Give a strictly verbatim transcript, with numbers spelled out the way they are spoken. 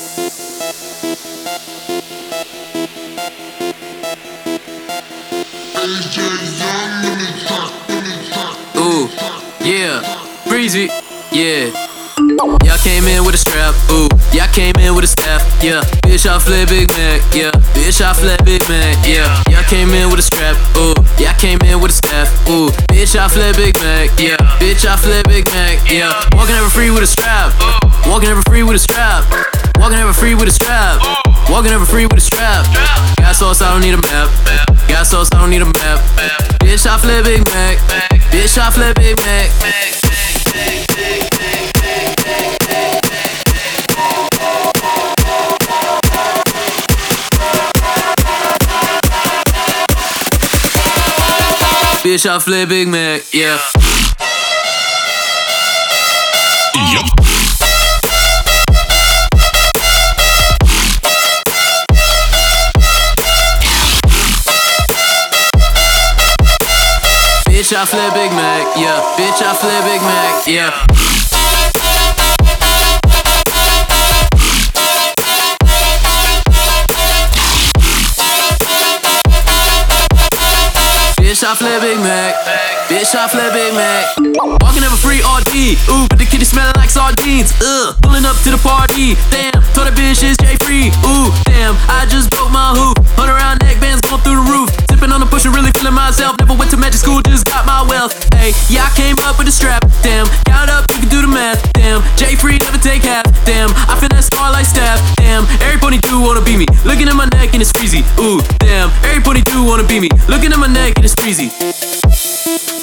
Ooh, yeah, breezy, yeah. Y'all came in with a strap, ooh. Y'all came in with a staff, yeah. Bitch, I flip Big Mac, yeah. Bitch, I flip Big Mac, yeah. Y'all came in with a strap, ooh. Y'all came in with a staff, ooh. Bitch, I flip Big Mac, yeah. Bitch, I flip Big Mac, yeah. Walking ever free with a strap, walking ever free with a strap, walking ever free with a strap, walking ever free with a strap. Got sauce, I don't need a map. Got sauce, I don't need a map. Bitch, I flip Big Mac. Bitch, I flip Big Mac. Bitch, I flip Big Mac, yeah. Yep. Bitch, I flip Big Mac, yeah. Bitch, I flip Big Mac, yeah. Bitch, I flip Big Mac. Bitch, I flip Big Mac. Walking ever free R D. Ooh, but the kitty smelling like sardines. Ugh, pulling up to the party. Damn, told that bitch it's J Free. Ooh, damn, I just broke my hoop. Hundred round neck bands going through the roof. Sipping on the pusher, really feeling myself. Never went to magic school, just got my wealth. Hey, yeah, I came up with a strap. Damn, count up, you can do the math. Damn, J Free never take half. Damn, I finesse star like staff. Damn, every pony do wanna be me. Looking at my neck and it's freezy. Ooh, damn, every pony do wanna be me. Looking at my neck and it's freezy.